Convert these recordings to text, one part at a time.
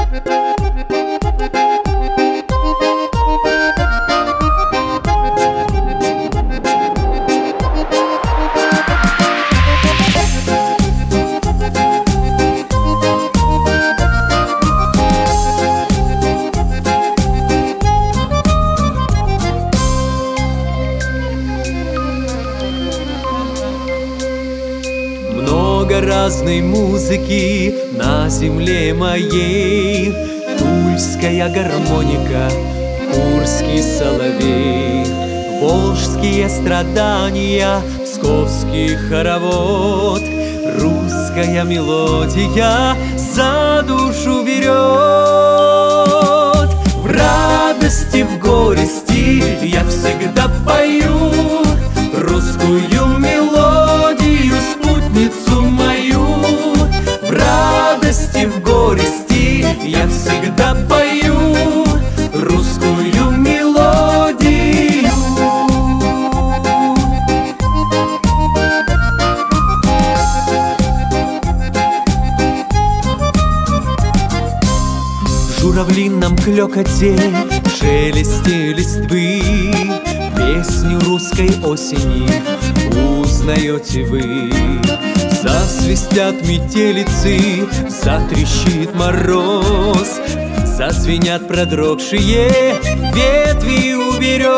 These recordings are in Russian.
Много разной музыки на земле моей: тульская гармоника, курский соловей, волжские страдания, псковский хоровод. Русская мелодия за душу берет. В радости, в горести я всегда пою русскую мелодию, спутницу мою. В радости, в горести я всегда пою русскую мелодию. В журавлином клёкоте, шелесте листвы, песню русской осени узнаете вы. Засвистят метелицы, затрещит мороз, зазвенят продрогшие ветви у берез.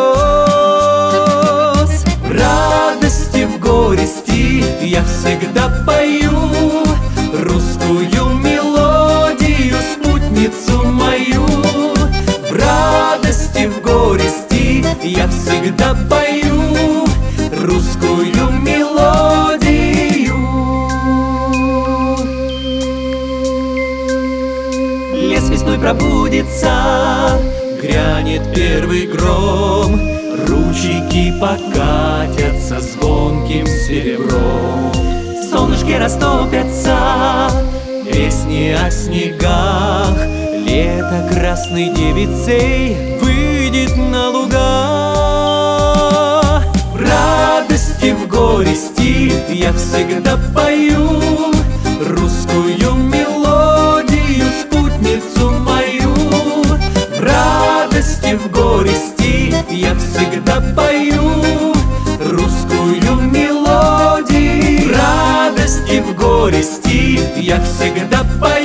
В радости, в горести я всегда пою русскую мелодию, спутницу мою. В радости, в горести я всегда пою русскую мелодию. Лес весной пробудится, грянет первый гром, ручейки покатятся звонким серебром. Солнышки растопятся, песни о снегах, лето красной девицей выйдет на луга. В радости, в горести я всегда пою русскую мелодию, спутницу мою. В радости, в горести я всегда пою русскую мелодию. В радости, в горести я всегда пою